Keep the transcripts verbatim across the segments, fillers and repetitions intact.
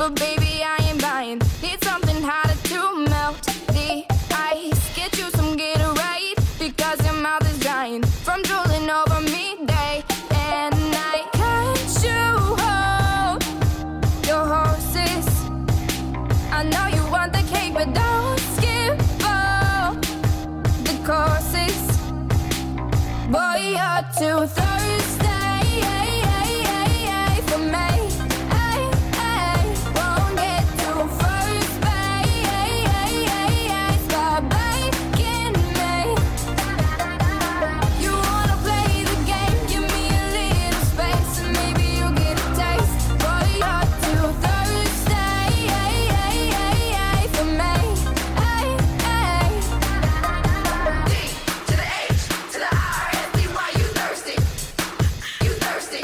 but baby, I ain't buying. Need something hotter to melt the ice. Get you some Gatorade, because your mouth is drying from drooling over me day and night. Can't you hold your horses? I know you want the cake, but don't skip all the courses. Boy, you're too thirsty for me. Won't get too first base. Stop breaking me. You wanna play the game? Give me a little space, and maybe you'll get a taste. Boy, you're too thirsty for me. D to the H to the R S D. Why you thirsty? You thirsty?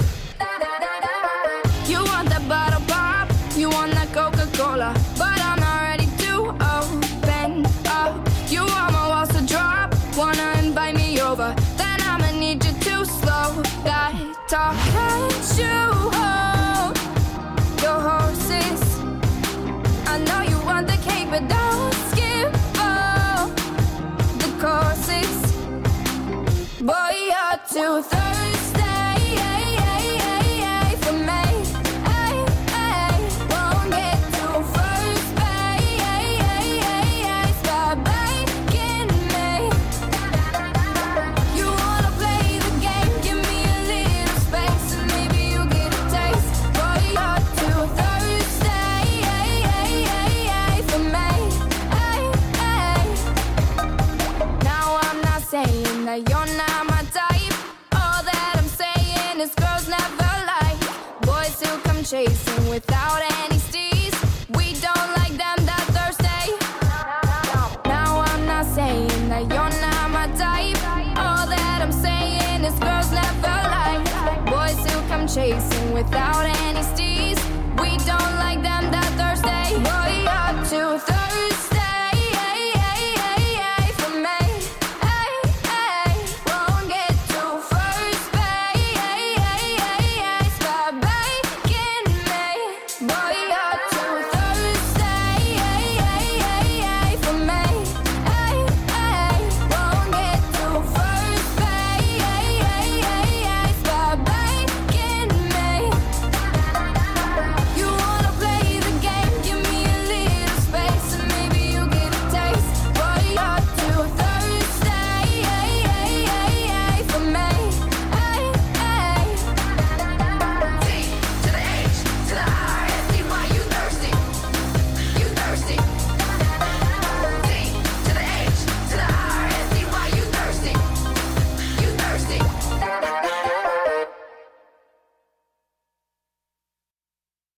You want that bottle pop, you want that Coca-Cola, but I'm not ready to open up. You want my walls to drop, wanna invite me over, then I'ma need you to slow that talk. Can't you hold your horses? I know you want the cake, but don't skip all the courses. Boy, you're too thirsty for me. Won't get too first base. Stop breaking me. You wanna play the game? Give me a little space, and maybe you'll get a taste. Boy, you're too thirsty for me. Now I'm not saying that you're not my type. All that I'm saying is girls never like boys who come chasing without any steez. We don't like them that thirsty. Now I'm not saying that you're not my type. All that I'm saying is girls never like boys who come chasing without any steez. We don't like them that thirsty. Boy, you're too thirsty